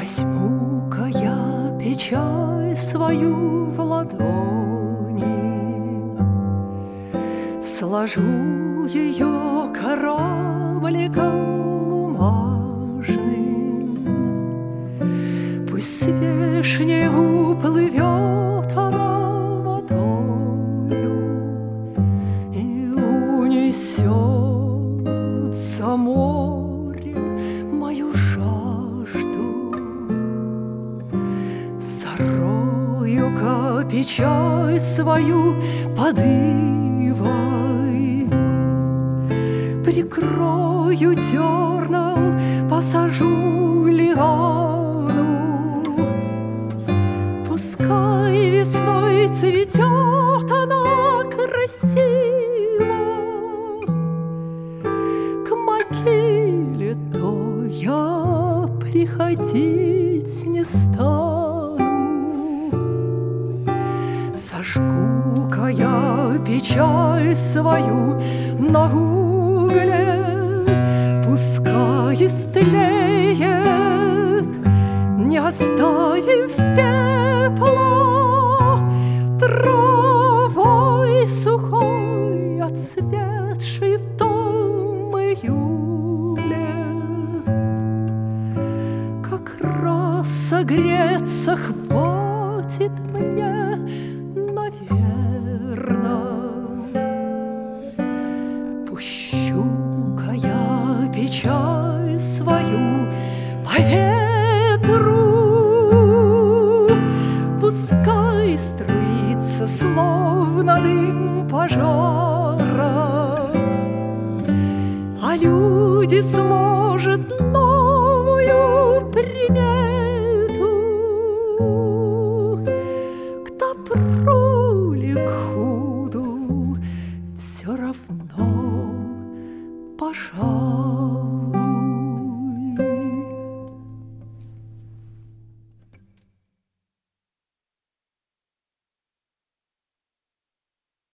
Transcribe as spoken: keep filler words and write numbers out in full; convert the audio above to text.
Возьму-ка я печаль свою в ладони, сложу ее корабликом бумажным. Пусть свежнее уплывет она водою и унесется море мою жажду. Зарою-ка печаль свою под ивой, прикрою дерном, посажу лиану. Пускай весной цветет она красиво, к могиле то я приходить не стану. Сожгу-ка я печаль свою на угле, пускай истлеет, не оставив пепла, травой сухой, отцветшей в том июле. Как раз согреться хватит мне, наверно. Пущу-ка я печаль свою по ветру, пускай струится, словно дым пожара, а люди сложат новую примету. К добру ли, к худу, все равно, пожалуй.